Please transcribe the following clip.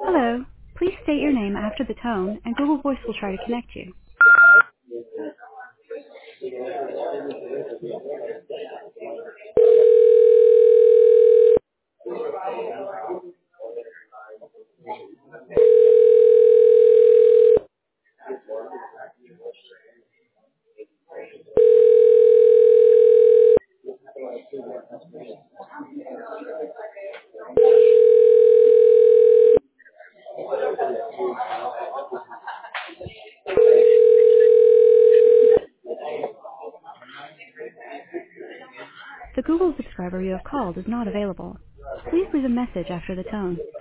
Hello. Please state your name after the tone, and Google Voice will try to connect you. The Google subscriber you have called is not available. Please leave a message after the tone.